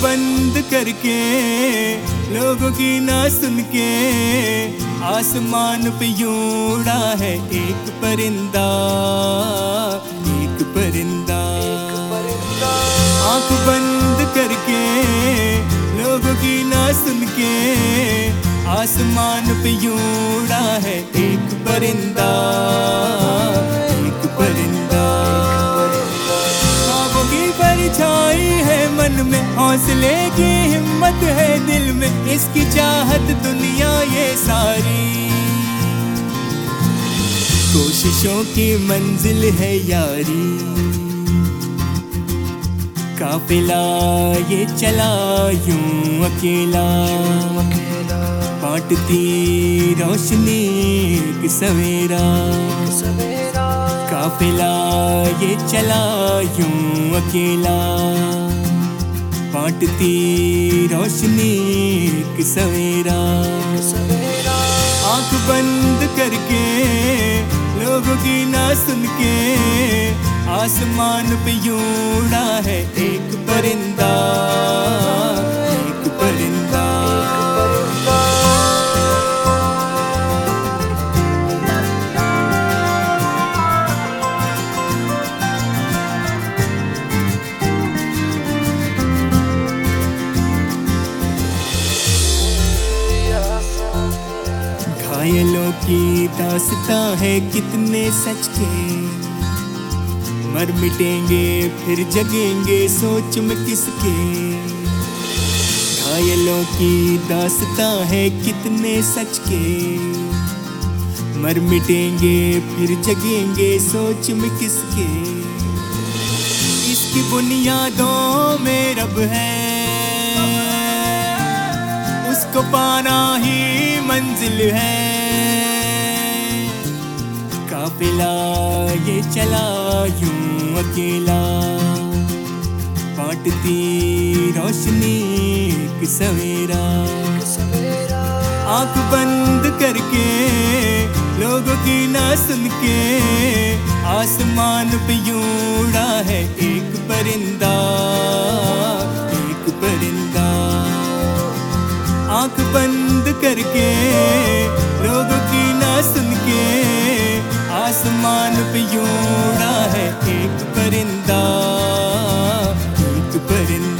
बंद करके लोगों की ना सुन के आसमान पे यूं उड़ा है एक परिंदा, एक परिंदा। आंख बंद करके लोगों की ना सुन के आसमान पे यूं उड़ा है एक परिंदा, एक परिंदा। ख्वाबों की परछाई है मन में, हौसले की हिम्मत है दिल में, इसकी चाहत दुनिया ये सारी। कोशिशों की मंजिल है यारी, काफिला ये चला यूं अकेला, बांटती रोशनी एक सवेरा। काफिला ये चला यूं अकेला, बांटती रोशनी एक सवेरा। आंख बंद करके लोगों की ना सुन के आसमान पे यूं उड़ा है एक परिंदा, एक परिंदा। घायलों की दास्तां है कितने सच के, मर मिटेंगे फिर जगेंगे सोच में किसके। घायलों की दास्तां है कितने सच के, मर मिटेंगे फिर जगेंगे सोच में किसके। इसकी बुनियादों में रब है, उसको पाना ही मंजिल है। काफिला ये चला यूं अकेला, बांटती रोशनी एक सवेरा। आंख बंद करके लोगों की ना सुन के आसमान पे यूं उड़ा है एक परिंदा, एक परिंदा। आंख बंद करके लोगों की ना सुन के आसमान पे यूं उड़ा है एक परिंदा, एक परिंदा।